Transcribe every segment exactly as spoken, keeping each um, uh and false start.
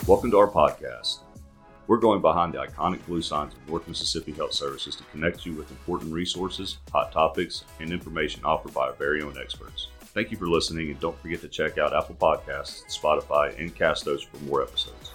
Welcome to our podcast. We're going behind the iconic blue signs of North Mississippi Health Services to connect you with important resources, hot topics, and information offered by our very own experts. Thank you for listening, and don't forget to check out Apple Podcasts, Spotify, and Castos for more episodes.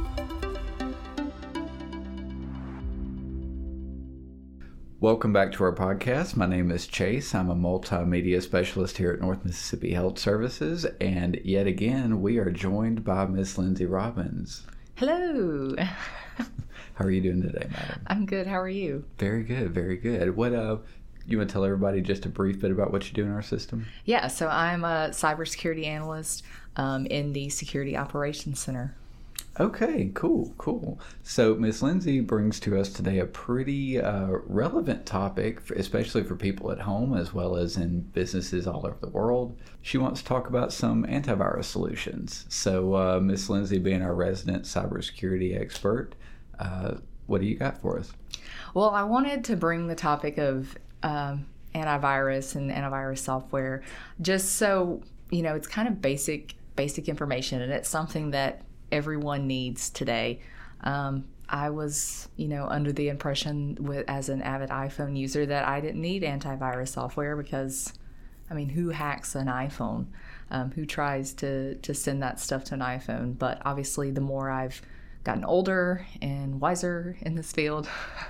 Welcome back to our podcast. My name is Chase. I'm a multimedia specialist here at North Mississippi Health Services, and yet again, we are joined by Miss Lindsay Robbins. Hello. How are you doing today, madam? I'm good. How are you? Very good, very good. What uh, you want to tell everybody just a brief bit about what you do in our system? Yeah, so I'm a cybersecurity analyst um, in the Security Operations Center. Okay, cool, cool. So Miss Lindsay brings to us today a pretty uh, relevant topic, for, especially for people at home as well as in businesses all over the world. She wants to talk about some antivirus solutions. So uh, Miss Lindsay, being our resident cybersecurity expert, uh, what do you got for us? Well, I wanted to bring the topic of um, antivirus and antivirus software just so, you know, it's kind of basic, basic information, and it's something that everyone needs today. Um, I was, you know, under the impression with, as an avid iPhone user that I didn't need antivirus software because, I mean, who hacks an iPhone? Um, who tries to, to send that stuff to an iPhone? But obviously, the more I've gotten older and wiser in this field,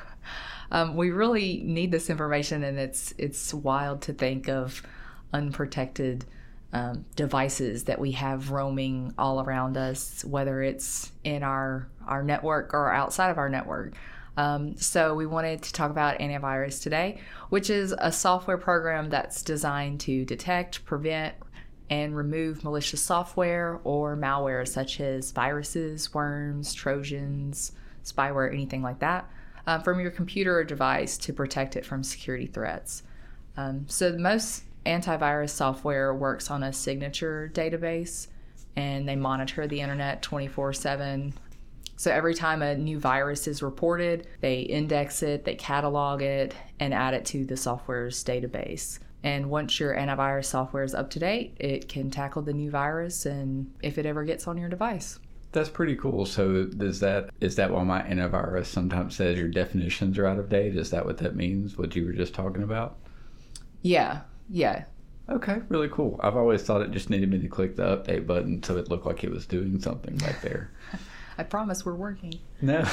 um, we really need this information, and it's it's wild to think of unprotected Um, devices that we have roaming all around us, whether it's in our, our network or outside of our network. Um, so we wanted to talk about antivirus today, which is a software program that's designed to detect, prevent, and remove malicious software or malware such as viruses, worms, trojans, spyware, anything like that, uh, from your computer or device to protect it from security threats. Um, so the most antivirus software works on a signature database, and they monitor the internet twenty-four seven. So every time a new virus is reported, they index it, they catalog it, and add it to the software's database. And once your antivirus software is up to date, it can tackle the new virus, and if it ever gets on your device. That's pretty cool. So is that is that why my antivirus sometimes says your definitions are out of date? Is that what that means, what you were just talking about? Yeah. Yeah. Okay, really cool. I've always thought it just needed me to click the update button so it looked like it was doing something right there. I promise we're working. No.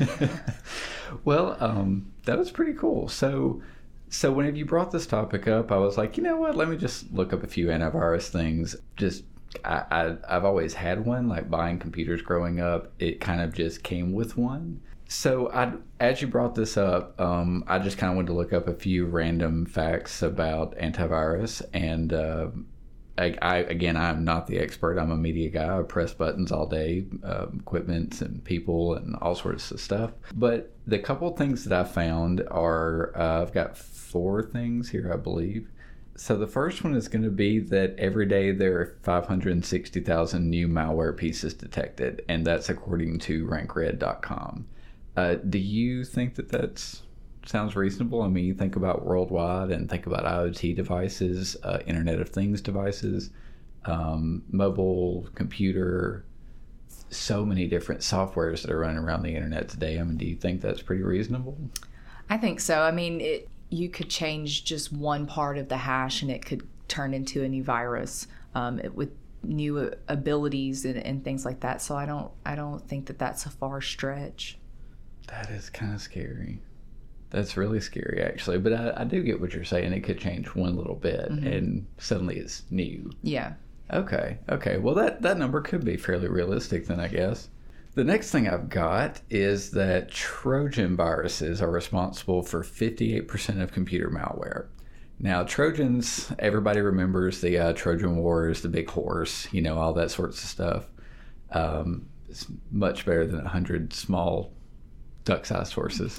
Well, um, that was pretty cool. So, so whenever you brought this topic up, I was like, you know what? Let me just look up a few antivirus things. Just, I, I, I've always had one. Like buying computers growing up, it kind of just came with one. So I, as you brought this up, um, I just kind of wanted to look up a few random facts about antivirus. And uh, I, I, again, I'm not the expert. I'm a media guy. I press buttons all day, uh, equipment and people and all sorts of stuff. But the couple things that I found are, uh, I've got four things here, I believe. So the first one is going to be that every day there are five hundred sixty thousand new malware pieces detected, and that's according to rank red dot com. Uh, do you think that that sounds reasonable? I mean, you think about worldwide and think about IoT devices, uh, Internet of Things devices, um, mobile, computer, so many different softwares that are running around the internet today. I mean, do you think that's pretty reasonable? I think so. I mean, it, you could change just one part of the hash and it could turn into a new virus um, it, with new abilities and, and things like that. So I don't, I don't think that that's a far stretch. That is kind of scary. That's really scary, actually. But I, I do get what you're saying. It could change one little bit, mm-hmm. and suddenly it's new. Yeah. Okay. Okay. Well, that, that number could be fairly realistic then, I guess. The next thing I've got is that Trojan viruses are responsible for fifty-eight percent of computer malware. Now, Trojans, everybody remembers the uh, Trojan Wars, the big horse, you know, all that sorts of stuff. Um, it's much better than one hundred small duck-sized horses.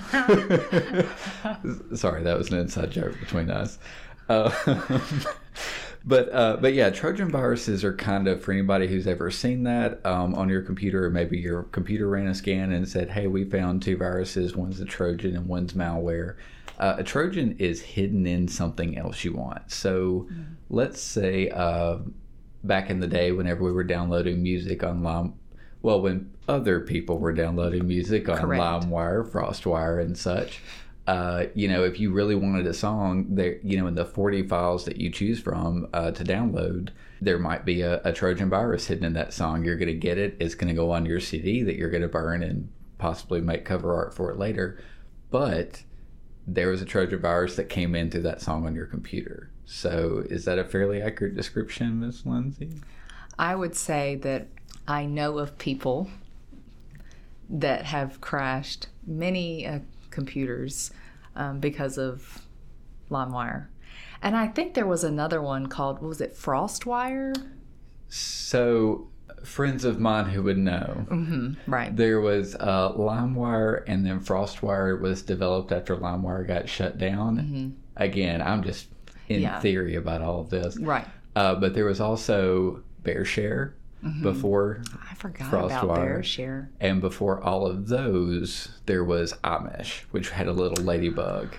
Sorry, that was an inside joke between us. Uh, but uh, but yeah, Trojan viruses are kind of, for anybody who's ever seen that um, on your computer, or maybe your computer ran a scan and said, hey, we found two viruses, one's a Trojan and one's malware. Uh, a Trojan is hidden in something else you want. So mm. let's say uh, back in the day, whenever we were downloading music online, Well, when other people were downloading music on Correct. LimeWire, FrostWire, and such, uh, you know, if you really wanted a song, there, you know, in the forty files that you choose from uh, to download, there might be a, a Trojan virus hidden in that song. You're going to get it. It's going to go on your C D that you're going to burn and possibly make cover art for it later. But there was a Trojan virus that came in through that song on your computer. So is that a fairly accurate description, Miz Lindsay? I would say that I know of people that have crashed many uh, computers um, because of LimeWire. And I think there was another one called, what was it, FrostWire? So, friends of mine who would know, Mm-hmm, right. there was uh, LimeWire, and then FrostWire was developed after LimeWire got shut down. Mm-hmm. Again, I'm just in Yeah. theory about all of this. Right. Uh, but there was also BearShare Mm-hmm. before, I forgot FrostWire. about BearShare. and before all of those, there was iMesh, which had a little ladybug.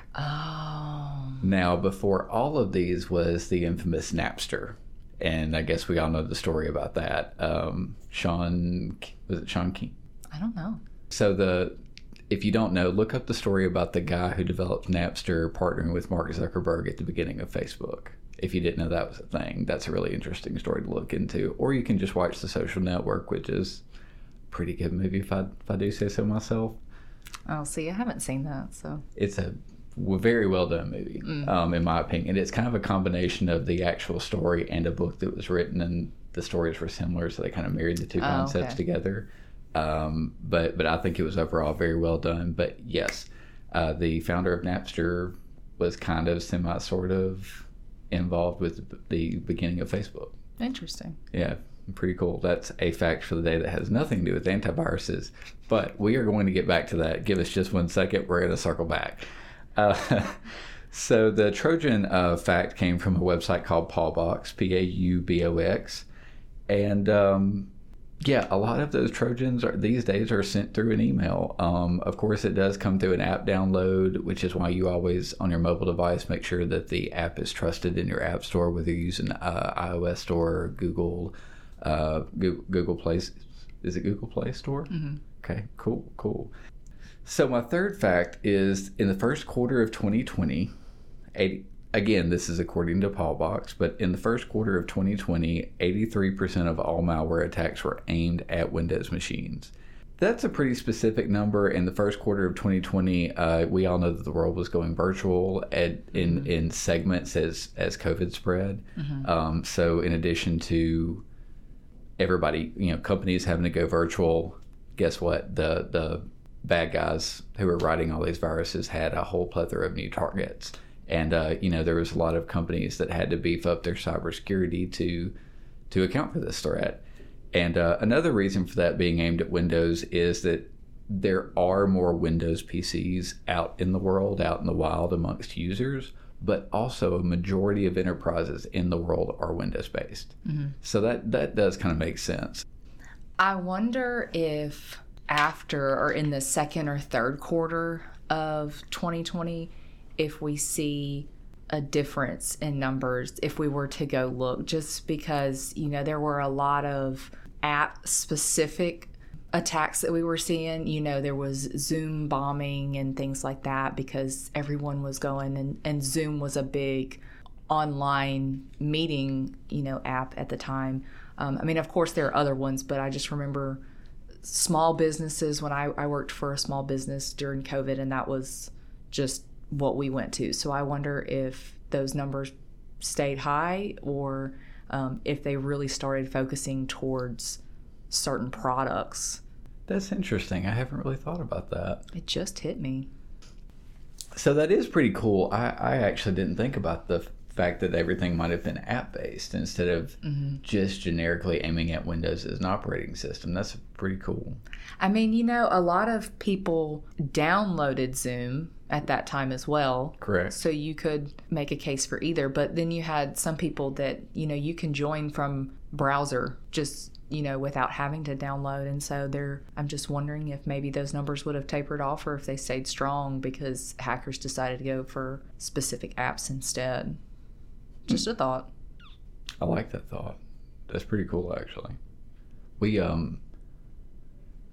Oh. Now, before all of these was the infamous Napster. And I guess we all know the story about that. Um, Sean, was it Sean King? I don't know. So the, if you don't know, look up the story about the guy who developed Napster partnering with Mark Zuckerberg at the beginning of Facebook. If you didn't know that was a thing, that's a really interesting story to look into. Or you can just watch The Social Network, which is a pretty good movie if I, if I do say so myself. Oh, see, I haven't seen that, so. It's a very well done movie, Mm. um, in my opinion. It's kind of a combination of the actual story and a book that was written, and the stories were similar, so they kind of married the two Oh, concepts okay. together. Um, but but I think it was overall very well done. But yes, uh, the founder of Napster was kind of semi sort of involved with the beginning of Facebook. Interesting. Yeah, pretty cool. That's a fact for the day that has nothing to do with antiviruses. But we are going to get back to that. Give us just one second. We're going to circle back. Uh, so the Trojan uh, fact came from a website called Paubox, P A U B O X. And um, yeah, a lot of those Trojans are, these days are sent through an email. Um, of course, it does come through an app download, which is why you always, on your mobile device, make sure that the app is trusted in your app store, whether you're using uh, iOS Store or Google, uh, Google, Google Play. Is it Google Play Store? Mm-hmm. Okay, cool, cool. So my third fact is in the first quarter of twenty twenty, eighty, again, this is according to Paubox, but in the first quarter of twenty twenty, eighty-three percent of all malware attacks were aimed at Windows machines. That's a pretty specific number. In the first quarter of twenty twenty, uh, we all know that the world was going virtual at, in, mm-hmm. in segments as, as COVID spread. Mm-hmm. Um, so in addition to everybody, you know, companies having to go virtual, guess what? The, the bad guys who were writing all these viruses had a whole plethora of new targets. And, uh, you know, there was a lot of companies that had to beef up their cybersecurity to to account for this threat. And uh, another reason for that being aimed at Windows is that there are more Windows P Cs out in the world, out in the wild amongst users, but also a majority of enterprises in the world are Windows-based. Mm-hmm. So that, that does kind of make sense. I wonder if after or in the second or third quarter of twenty twenty, if we see a difference in numbers if we were to go look, just because, you know, there were a lot of app specific attacks that we were seeing. You know, there was Zoom bombing and things like that because everyone was going and, and Zoom was a big online meeting, you know, app at the time. Um, I mean, of course there are other ones, but I just remember small businesses when I, I worked for a small business during COVID, and that was just what we went to. So I wonder if those numbers stayed high or um, if they really started focusing towards certain products. That's interesting. I haven't really thought about that. It just hit me. So that is pretty cool. I, I actually didn't think about the fact that everything might have been app-based instead of mm-hmm. just generically aiming at Windows as an operating system. That's pretty cool. I mean, you know, a lot of people downloaded Zoom at that time as well. Correct. So you could make a case for either. But then you had some people that, you know, you can join from browser just, you know, without having to download. And so they're, I'm just wondering if maybe those numbers would have tapered off or if they stayed strong because hackers decided to go for specific apps instead. Just a thought. I like that thought. That's pretty cool, actually. We, um,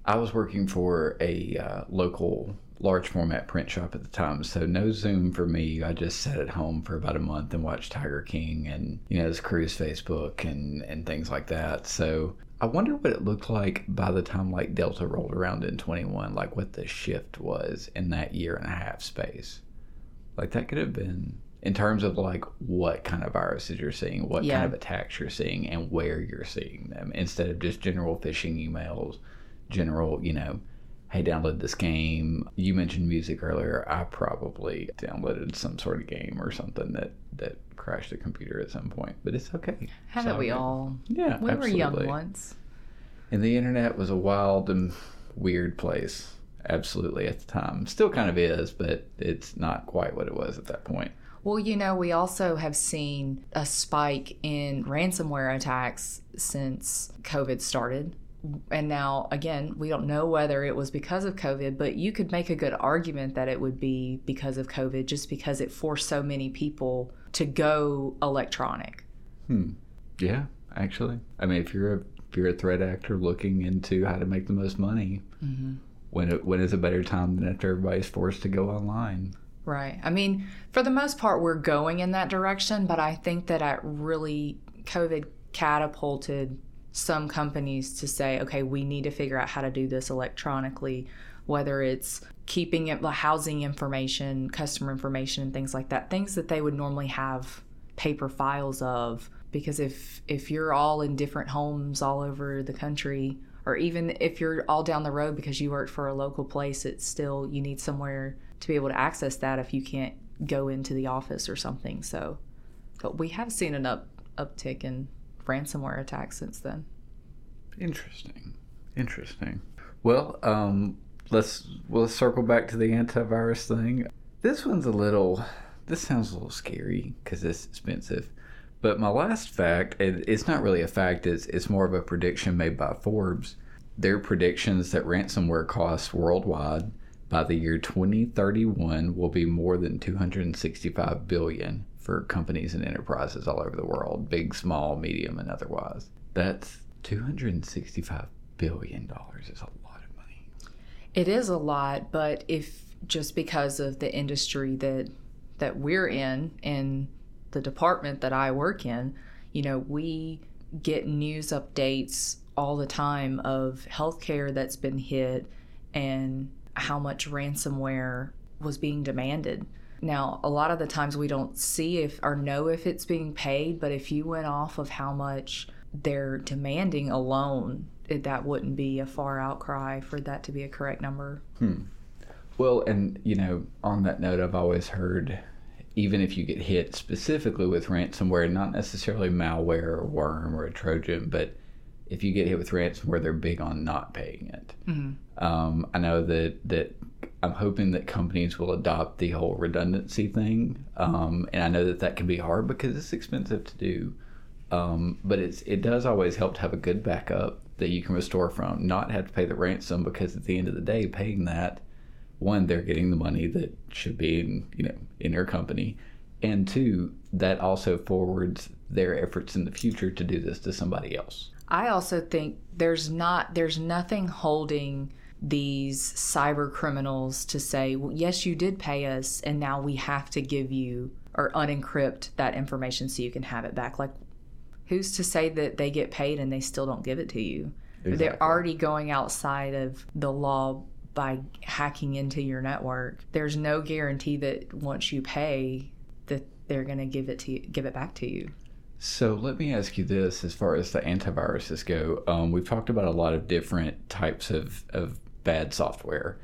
I was working for a uh, local large format print shop at the time, so no Zoom for me. I just sat at home for about a month and watched Tiger King and, you know, his crew's Facebook and, and things like that. So I wonder what it looked like by the time like Delta rolled around in twenty-one, like what the shift was in that year and a half space. Like that could have been, in terms of like what kind of viruses you're seeing, what Yeah. kind of attacks you're seeing, and where you're seeing them, instead of just general phishing emails, general, you know, hey, download this game. You mentioned music earlier. I probably downloaded some sort of game or something that, that crashed the computer at some point, but it's okay. Haven't So, we all? Yeah, We were young absolutely. once. And the internet was a wild and weird place, absolutely, at the time. Still kind of is, but it's not quite what it was at that point. Well, you know, we also have seen a spike in ransomware attacks since COVID started. And now, again, we don't know whether it was because of COVID, but you could make a good argument that it would be because of COVID, just because it forced so many people to go electronic. Hmm. Yeah, actually. I mean, if you're a, if you're a threat actor looking into how to make the most money, Mm-hmm. when it, when is a better time than after everybody's forced to go online? Right. I mean, for the most part, we're going in that direction, but I think that it really, COVID catapulted some companies to say, okay, we need to figure out how to do this electronically, whether it's keeping it, housing information, customer information, and things like that, things that they would normally have paper files of. Because if if you're all in different homes all over the country, or even if you're all down the road because you work for a local place, it's still, you need somewhere to be able to access that if you can't go into the office or something. So, but we have seen an up uptick in ransomware attacks since then. Interesting. Interesting. Well, um, let's we'll circle back to the antivirus thing. This one's a little, this sounds a little scary because it's expensive. But my last fact, and it's not really a fact, it's, it's more of a prediction made by Forbes. Their predictions that ransomware costs worldwide by the year twenty thirty-one will be more than two hundred sixty-five billion dollars for companies and enterprises all over the world, big, small, medium, and otherwise. That's two hundred sixty-five billion dollars is a lot of money. It is a lot, but if just because of the industry that that we're in, in the department that I work in, you know, we get news updates all the time of healthcare that's been hit and how much ransomware was being demanded. Now, a lot of the times we don't see if or know if it's being paid, but if you went off of how much they're demanding alone, it, that wouldn't be a far outcry for that to be a correct number. Hmm. Well, and, you know, on that note, I've always heard, even if you get hit specifically with ransomware, not necessarily malware or worm or a Trojan, but if you get hit with ransomware, they're big on not paying it. Mm-hmm. Um, I know that, that I'm hoping that companies will adopt the whole redundancy thing. Um, and I know that that can be hard because it's expensive to do. Um, but it's it does always help to have a good backup that you can restore from, not have to pay the ransom, because at the end of the day, paying that, one, they're getting the money that should be in, you know, in their company, and two, that also forwards their efforts in the future to do this to somebody else. I also think there's not there's nothing holding these cyber criminals to say, well, yes, you did pay us, and now we have to give you or unencrypt that information so you can have it back. Like, who's to say that they get paid and they still don't give it to you? Exactly. They're already going outside of the law by hacking into your network. There's no guarantee that once you pay that they're going to give it to you, give it back to you. So let me ask you this, as far as the antiviruses go. Um, we've talked about a lot of different types of, of bad software.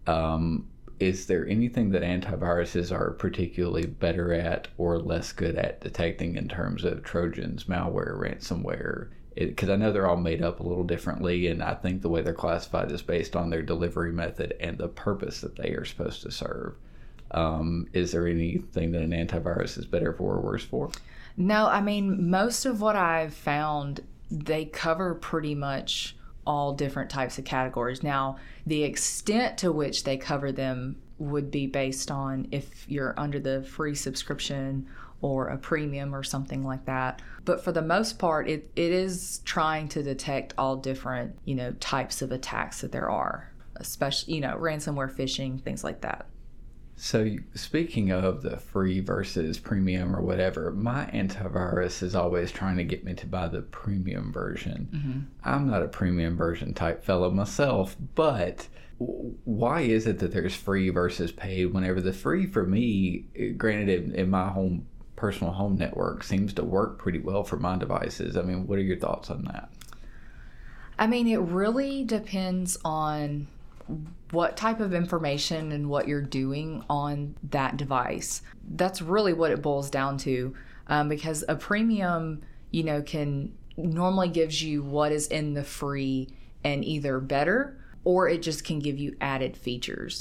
Um, is there anything that antiviruses are particularly better at or less good at detecting in terms of Trojans, malware, ransomware? Because I know they're all made up a little differently, and I think the way they're classified is based on their delivery method and the purpose that they are supposed to serve. Um, is there anything that an antivirus is better for or worse for? No, I mean, most of what I've found, they cover pretty much all different types of categories. Now, the extent to which they cover them would be based on if you're under the free subscription or a premium or something like that. But for the most part, it, it is trying to detect all different, you know, types of attacks that there are, especially, you know, ransomware, phishing, things like that. So speaking of the free versus premium or whatever, my antivirus is always trying to get me to buy the premium version. Mm-hmm. I'm not a premium version type fellow myself, but why is it that there's free versus paid whenever the free for me, granted in, in my home personal home network, seems to work pretty well for my devices? I mean, what are your thoughts on that? I mean, it really depends on what type of information and what you're doing on that device. That's really what it boils down to, um, because a premium, you know, can normally gives you what is in the free and either better, or it just can give you added features.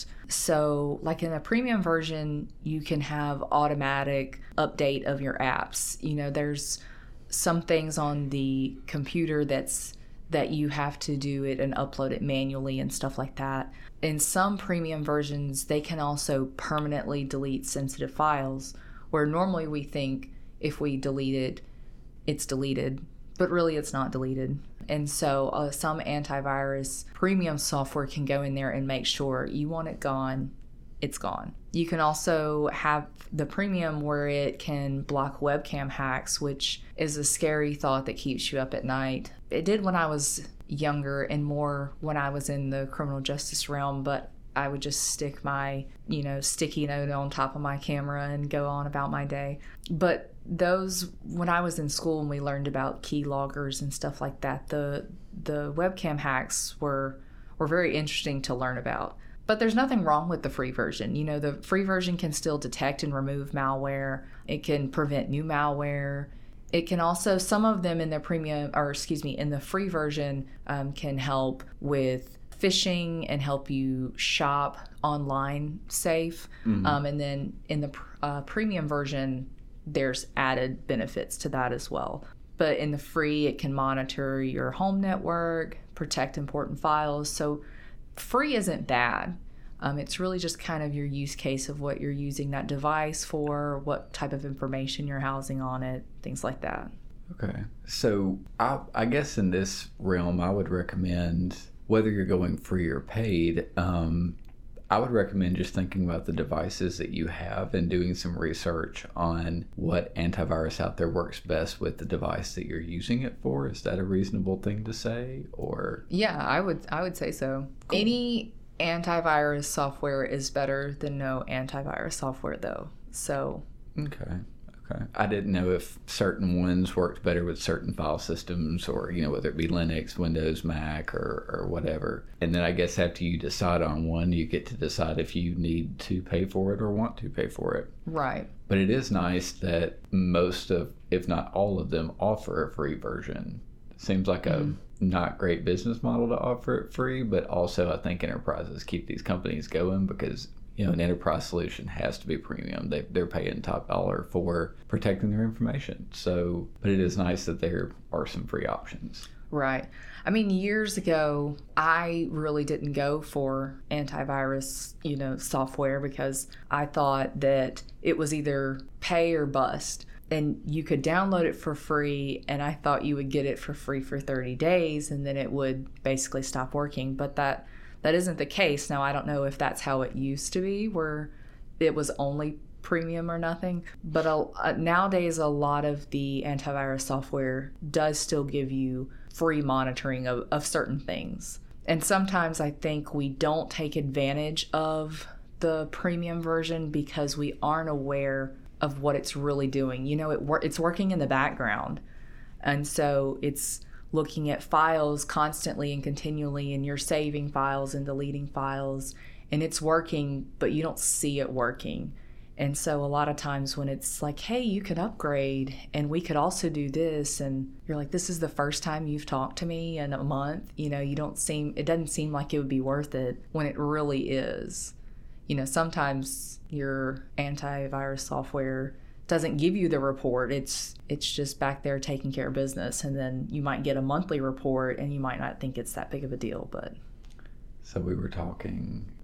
So like in a premium version, you can have automatic update of your apps. You know, there's some things on the computer that's that you have to do it and upload it manually and stuff like that. In some premium versions, they can also permanently delete sensitive files, where normally we think if we delete it, it's deleted, but really it's not deleted. And so uh, some antivirus premium software can go in there and make sure you want it gone, it's gone. You can also have the premium where it can block webcam hacks, which is a scary thought that keeps you up at night. It did when I was younger and more when I was in the criminal justice realm, but I would just stick my, you know, sticky note on top of my camera and go on about my day. But those, when I was in school and we learned about key loggers and stuff like that, the the webcam hacks were were very interesting to learn about. But there's nothing wrong with the free version. You know, the free version can still detect and remove malware. It can prevent new malware. It can also, some of them in the premium, or excuse me, in the free version um, can help with phishing and help you shop online safe. Mm-hmm. Um, and then in the uh, premium version, there's added benefits to that as well. But in the free, it can monitor your home network, protect important files. So free isn't bad. Um, it's really just kind of your use case of what you're using that device for, what type of information you're housing on it, things like that. Okay. So I, I guess in this realm, I would recommend, whether you're going free or paid, um, I would recommend just thinking about the devices that you have and doing some research on what antivirus out there works best with the device that you're using it for. Is that a reasonable thing to say? Or yeah, I would I would say so. Cool. Any antivirus software is better than no antivirus software, though. So okay. Okay. I didn't know if certain ones worked better with certain file systems, or, you know, whether it be Linux, Windows, Mac, or, or whatever. And then I guess after you decide on one, you get to decide if you need to pay for it or want to pay for it. Right. But it is nice that most of, if not all of them, offer a free version. It seems like a mm. not great business model to offer it free, but also I think enterprises keep these companies going because, you know, an enterprise solution has to be premium. They, they're paying top dollar for protecting their information. So, but it is nice that there are some free options. Right. I mean, years ago, I really didn't go for antivirus, you know, software because I thought that it was either pay or bust. And you could download it for free, and I thought you would get it for free for thirty days, and then it would basically stop working. But that That isn't the case. Now, I don't know if that's how it used to be, where it was only premium or nothing. But uh, nowadays, a lot of the antivirus software does still give you free monitoring of, of certain things. And sometimes I think we don't take advantage of the premium version because we aren't aware of what it's really doing. You know, it wor- it's working in the background. And so it's looking at files constantly and continually, and you're saving files and deleting files, and it's working, but you don't see it working. And so a lot of times when it's like, hey, you can upgrade and we could also do this, and you're like, this is the first time you've talked to me in a month, you know, you don't seem, it doesn't seem like it would be worth it when it really is. You know, sometimes your antivirus software doesn't give you the report. It's it's just back there taking care of business, and then you might get a monthly report and you might not think it's that big of a deal. But so we were talking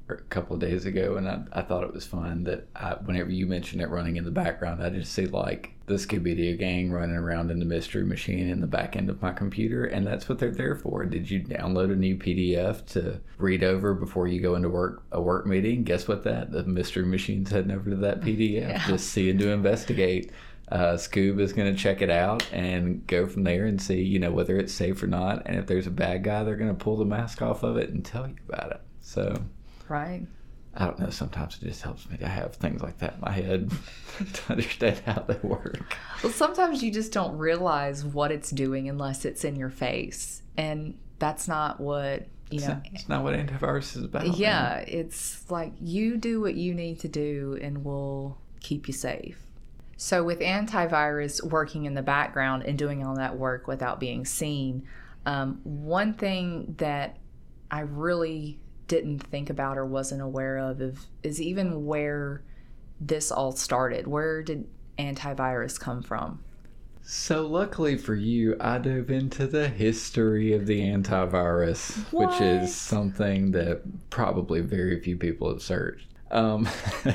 a couple of days ago, and I, I thought it was fun that I, whenever you mentioned it running in the background, I just see like the Scooby-Doo gang running around in the Mystery Machine in the back end of my computer, and that's what they're there for. Did you download a new P D F to read over before you go into work a work meeting? Guess what? That the Mystery Machine's heading over to that P D F, yeah. Just seeing to investigate. Uh, Scoob is going to check it out and go from there and see, you know, whether it's safe or not. And if there's a bad guy, they're going to pull the mask off of it and tell you about it. So, right. I don't know. Sometimes it just helps me to have things like that in my head to understand how they work. Well, sometimes you just don't realize what it's doing unless it's in your face. And that's not what, you it's know. Not, it's not what antivirus is about. Yeah. Man. It's like you do what you need to do and we'll keep you safe. So with antivirus working in the background and doing all that work without being seen, um, one thing that I really didn't think about or wasn't aware of is, is even where this all started. Where did antivirus come from? So luckily for you, I dove into the history of the antivirus, what? Which is something that probably very few people have searched. Um,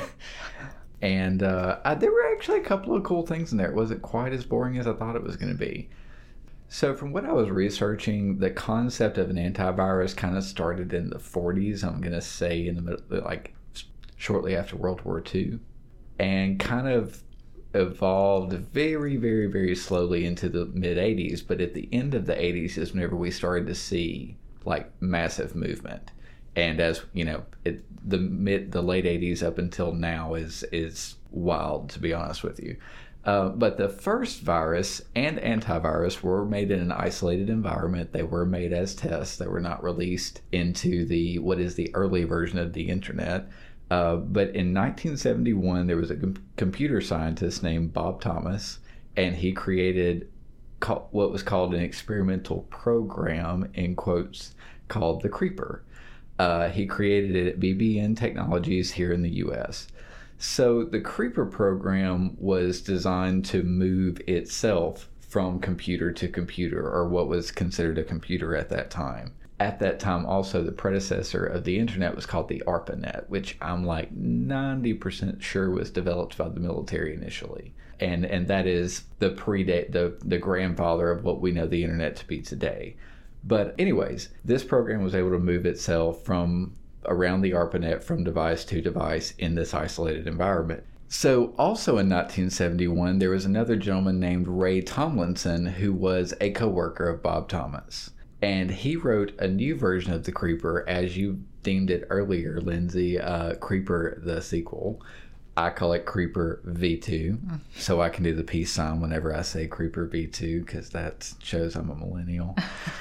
and uh, I, there were actually a couple of cool things in there. It wasn't quite as boring as I thought it was going to be. So from what I was researching, the concept of an antivirus kind of started in the forties, I'm going to say in the middle, like shortly after World War Two, and kind of evolved very, very, very slowly into the mid eighties. But at the end of the eighties is whenever we started to see like massive movement. And as you know, it, the mid, the late eighties up until now is is wild, to be honest with you. Uh, but the first virus and antivirus were made in an isolated environment. They were made as tests. They were not released into the what is the early version of the internet. Uh, but in nineteen seventy-one, there was a com- computer scientist named Bob Thomas, and he created co- what was called an experimental program, in quotes, called the Creeper. Uh, he created it at B B N Technologies here in the U S So the Creeper program was designed to move itself from computer to computer, or what was considered a computer at that time. At that time, also, the predecessor of the internet was called the ARPANET, which I'm like ninety percent sure was developed by the military initially. And and that is the predate, the, the grandfather of what we know the internet to be today. But anyways, this program was able to move itself from around the ARPANET from device to device in this isolated environment. So also in nineteen seventy-one, there was another gentleman named Ray Tomlinson who was a co-worker of Bob Thomas. And he wrote a new version of the Creeper, as you deemed it earlier, Lindsay, uh, Creeper the sequel. I call it Creeper V two, mm. so I can do the peace sign whenever I say Creeper V two, because that shows I'm a millennial.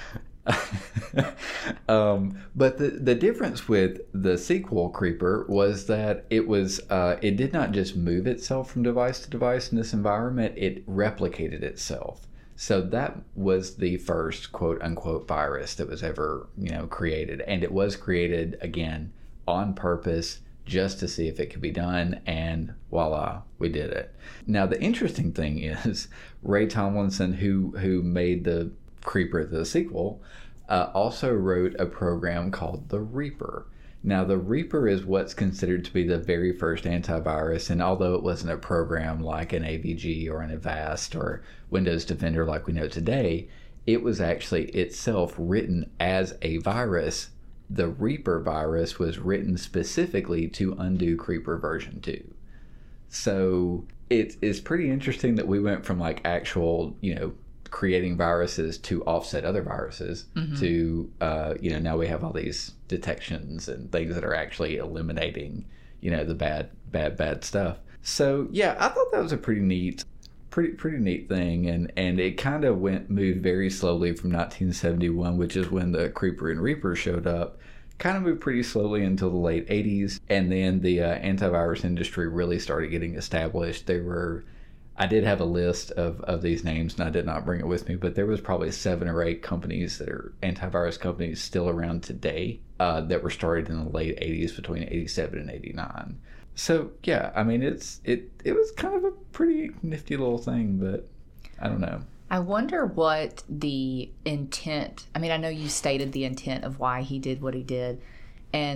um, but the, the difference with the sequel Creeper was that it was uh, it did not just move itself from device to device in this environment, it replicated itself. So that was the first quote unquote virus that was ever, you know, created. And it was created again on purpose just to see if it could be done, and voila, we did it. Now the interesting thing is Ray Tomlinson, who who made the Creeper the sequel, uh, also wrote a program called the Reaper. Now the Reaper is what's considered to be the very first antivirus, and although it wasn't a program like an A V G or an Avast or Windows Defender like we know today, it was actually itself written as a virus. The Reaper virus was written specifically to undo Creeper version two. So it is pretty interesting that we went from like actual, you know, creating viruses to offset other viruses mm-hmm. to, uh, you know, now we have all these detections and things that are actually eliminating, you know, the bad, bad, bad stuff. So yeah, I thought that was a pretty neat, pretty, pretty neat thing. And, and it kind of went, moved very slowly from nineteen seventy-one, which is when the Creeper and Reaper showed up, kind of moved pretty slowly until the late eighties. And then the uh, antivirus industry really started getting established. There were, I did have a list of, of these names, and I did not bring it with me, but there was probably seven or eight companies that are antivirus companies still around today uh, that were started in the late eighties, between eighty-seven and eighty-nine. So yeah, I mean, it's it it was kind of a pretty nifty little thing, but I don't know. I wonder what the intent, I mean, I know you stated the intent of why he did what he did, and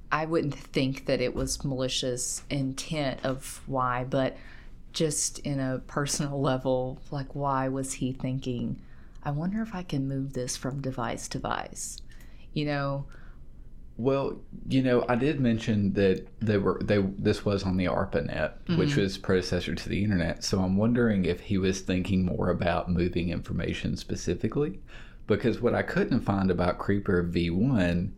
I wouldn't think that it was malicious intent of why, but just in a personal level, like, why was he thinking, I wonder if I can move this from device to device? You know? Well, you know, I did mention that they were they this was on the ARPANET, mm-hmm. which was predecessor to the internet. So I'm wondering if he was thinking more about moving information specifically, because what I couldn't find about Creeper V one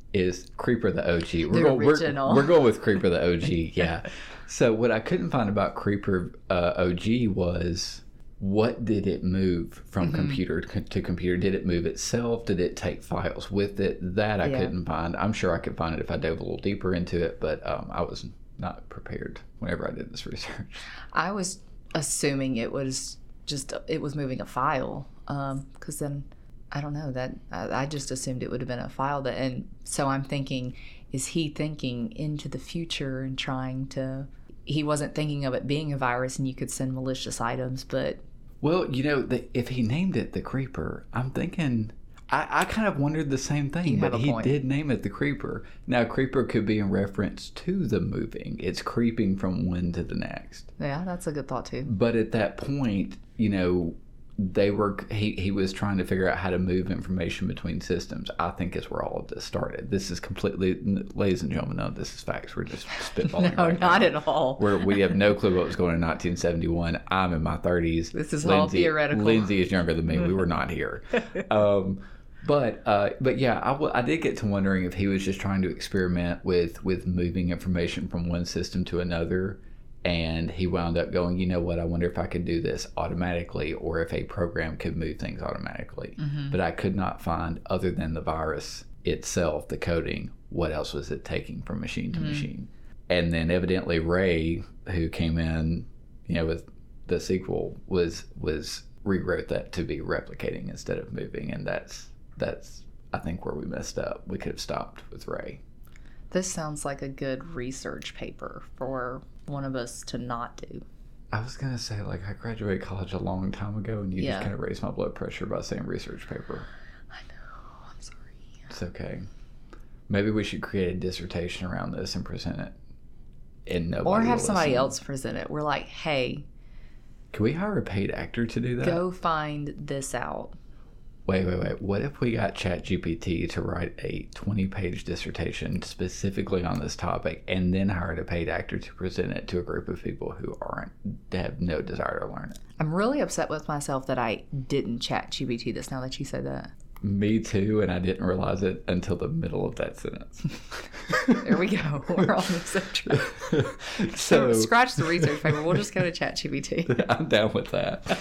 is Creeper the O G. We're the going, original. We're, we're going with Creeper the O G, yeah. So what I couldn't find about Creeper uh, O G was, what did it move from mm-hmm. computer to computer? Did it move itself? Did it take files with it? That I yeah. couldn't find. I'm sure I could find it if I dove a little deeper into it, but um, I was not prepared whenever I did this research. I was assuming it was just, it was moving a file, because um, then, I don't know, that I, I just assumed it would have been a file. That, and so I'm thinking, is he thinking into the future and trying to, he wasn't thinking of it being a virus and you could send malicious items, but... Well, you know, the, if he named it the Creeper, I'm thinking, I, I kind of wondered the same thing, but he point. did name it the Creeper. Now, Creeper could be in reference to the moving. It's creeping from one to the next. Yeah, that's a good thought too. But at that point, you know, they were, he, he was trying to figure out how to move information between systems. I think is where all of this started. This is completely, ladies and gentlemen, none of this is facts. We're just spitballing. No, right not now. at all. We're, we have no clue what was going on in nineteen seventy-one. I'm in my thirties. This is Lindsay, all theoretical. Lindsay is younger than me. We were not here. Um, but uh, but yeah, I, w- I did get to wondering if he was just trying to experiment with, with moving information from one system to another. And he wound up going, you know what, I wonder if I could do this automatically, or if a program could move things automatically. Mm-hmm. But I could not find, other than the virus itself, the coding, what else was it taking from machine to mm-hmm. machine. And then evidently Ray, who came in, you know, with the sequel, was was rewrote that to be replicating instead of moving. And that's, that's I think, where we messed up. We could have stopped with Ray. This sounds like a good research paper for one of us to not do. I was going to say, like, I graduated college a long time ago, and you yeah. just kind of raised my blood pressure by saying research paper. I know. I'm sorry. It's okay. Maybe we should create a dissertation around this and present it. And nobody or have will somebody listen. else present it. We're like, hey. Can we hire a paid actor to do that? Go find this out. Wait, wait, wait. What if we got ChatGPT to write a twenty-page dissertation specifically on this topic, and then hired a paid actor to present it to a group of people who aren't, have no desire to learn it? I'm really upset with myself that I didn't ChatGPT this now that you said that. Me too, and I didn't realize it until the middle of that sentence. There we go. We're on the same track. So, so scratch the research paper. We'll just go to ChatGPT. I'm down with that.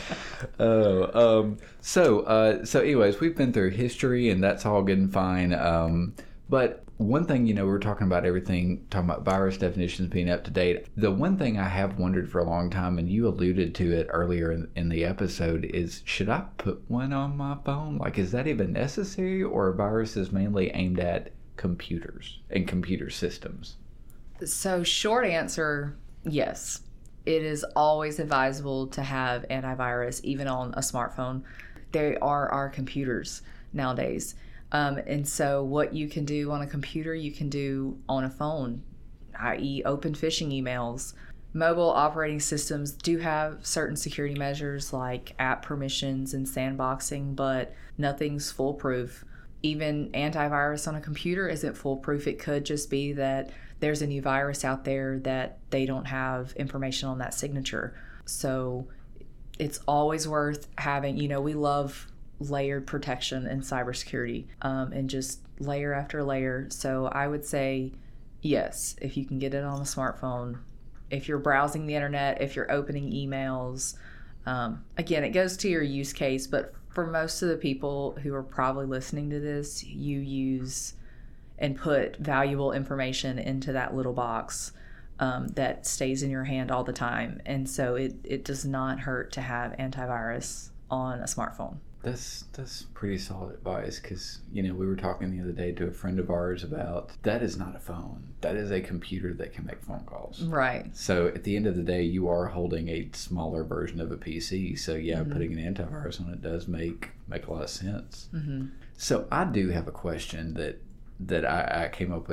Oh, um, so uh, so anyways, we've been through history, and that's all good and fine. Um, but one thing, you know, we were talking about everything, talking about virus definitions being up to date. The one thing I have wondered for a long time, and you alluded to it earlier in, in the episode, is should I put one on my phone? Like, is that even necessary, or are viruses mainly aimed at computers and computer systems? So, short answer, yes. It is always advisable to have antivirus, even on a smartphone. They are our computers nowadays. Um, and so what you can do on a computer, you can do on a phone, that is open phishing emails. Mobile operating systems do have certain security measures like app permissions and sandboxing, but nothing's foolproof. Even antivirus on a computer isn't foolproof. It could just be that there's a new virus out there that they don't have information on that signature. So it's always worth having, you know, we love layered protection in cybersecurity, um, and just layer after layer. So I would say, yes, if you can get it on a smartphone, if you're browsing the internet, if you're opening emails, um, again, it goes to your use case, but for most of the people who are probably listening to this, you use and put valuable information into that little box um, that stays in your hand all the time. And so it, it does not hurt to have antivirus on a smartphone. That's that's pretty solid advice, because, you know, we were talking the other day to a friend of ours about that is not a phone. That is a computer that can make phone calls. Right. So at the end of the day, you are holding a smaller version of a P C. So yeah, mm-hmm. putting an antivirus on it does make make a lot of sense. Mm-hmm. So I do have a question that that I, I came up with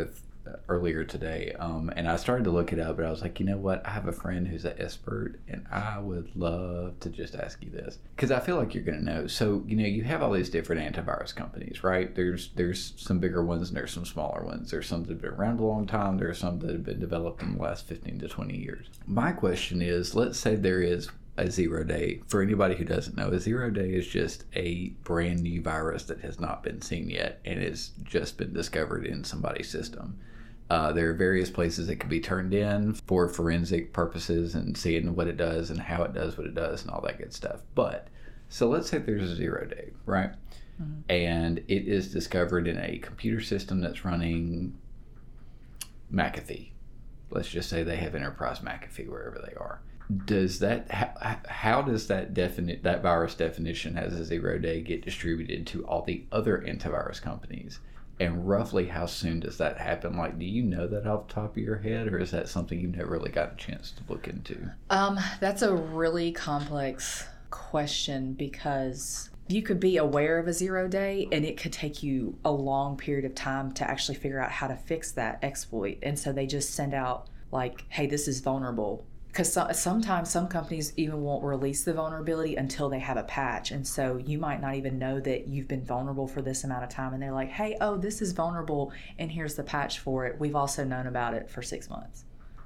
earlier today, um, and I started to look it up, but I was like, you know what? I have a friend who's an expert, and I would love to just ask you this because I feel like you're going to know. So, you know, you have all these different antivirus companies, right? There's there's some bigger ones and there's some smaller ones. There's some that have been around a long time. There's some that have been developed in the last fifteen to twenty years. My question is, let's say there is a zero day. For anybody who doesn't know, a zero day is just a brand new virus that has not been seen yet and has just been discovered in somebody's system. Uh, there are various places it can be turned in for forensic purposes and seeing what it does and how it does what it does and all that good stuff. But so let's say there's a zero day, right? Mm-hmm. And it is discovered in a computer system that's running McAfee. Let's just say they have Enterprise McAfee wherever they are. Does that how, how does that definite that virus definition as a zero day get distributed to all the other antivirus companies? And roughly how soon does that happen? Like, do you know that off the top of your head, or is that something you've never really got a chance to look into? Um, that's a really complex question because you could be aware of a zero day and it could take you a long period of time to actually figure out how to fix that exploit. And so they just send out like, hey, this is vulnerable. Because so, sometimes some companies even won't release the vulnerability until they have a patch. And so you might not even know that you've been vulnerable for this amount of time. And they're like, hey, oh, this is vulnerable, and here's the patch for it. We've also known about it for six months.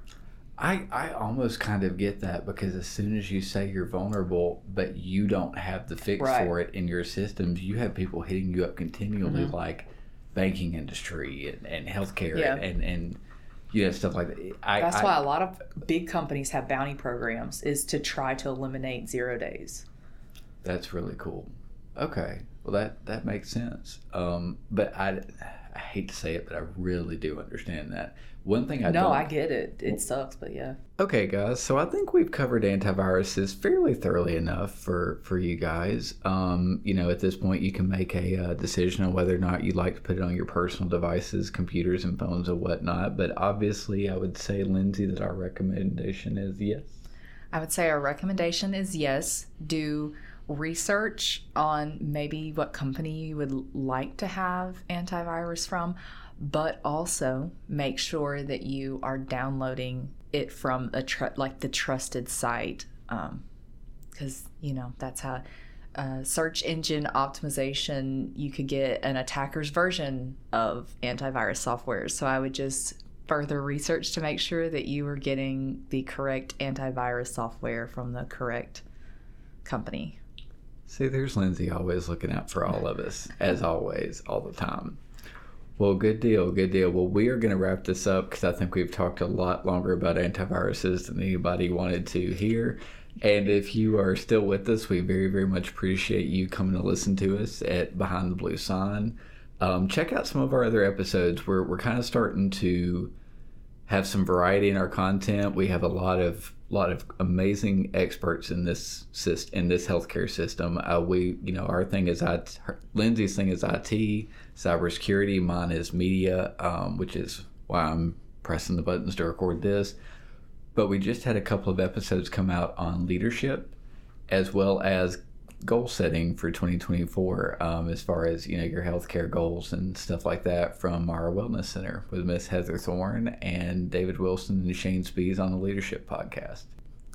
I, I almost kind of get that because as soon as you say you're vulnerable, but you don't have the fix right. for it in your systems, you have people hitting you up continually, mm-hmm. like banking industry and, and healthcare yeah. and, and, and you know, stuff like that. I, That's I, why a lot of big companies have bounty programs, is to try to eliminate zero days. That's really cool. Okay. Well, that, that makes sense. Um, but I, I hate to say it, but I really do understand that. One thing I no, don't... I get it. It sucks, but yeah. Okay, guys. So I think we've covered antiviruses fairly thoroughly enough for, for you guys. Um, you know, at this point, you can make a uh, decision on whether or not you'd like to put it on your personal devices, computers and phones and whatnot. But obviously, I would say, Lindsay, that our recommendation is yes. I would say our recommendation is yes. Do research on maybe what company you would like to have antivirus from, but also make sure that you are downloading it from a tr- like the trusted site, um, because you know that's how uh, search engine optimization, you could get an attacker's version of antivirus software. So I would just further research to make sure that you are getting the correct antivirus software from the correct company. See, there's Lindsay always looking out for all of us, as always, all the time. Well, good deal, good deal. Well, we are going to wrap this up because I think we've talked a lot longer about antiviruses than anybody wanted to hear. And if you are still with us, we very, very much appreciate you coming to listen to us at Behind the Blue Sign. Um, check out some of our other episodes. We're, we're kind of starting to have some variety in our content. We have a lot of lot of amazing experts in this in this healthcare system. Uh, we, you know, our thing is I T. Lindsay's thing is I T, cybersecurity. Mine is media, um, which is why I'm pressing the buttons to record this. But we just had a couple of episodes come out on leadership, as well as goal setting for twenty twenty-four, um, as far as, you know, your healthcare goals and stuff like that, from our wellness center with Miss Heather Thorne and David Wilson and Shane Spees on the Leadership Podcast.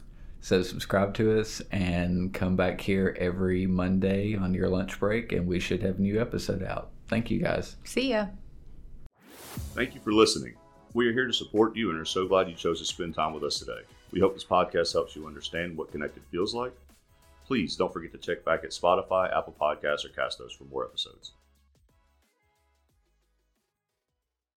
So subscribe to us and come back here every Monday on your lunch break, and we should have a new episode out. Thank you, guys. See ya. Thank you for listening. We are here to support you and are so glad you chose to spend time with us today. We hope this podcast helps you understand what connected feels like. Please don't forget to check back at Spotify, Apple Podcasts, or Castos for more episodes.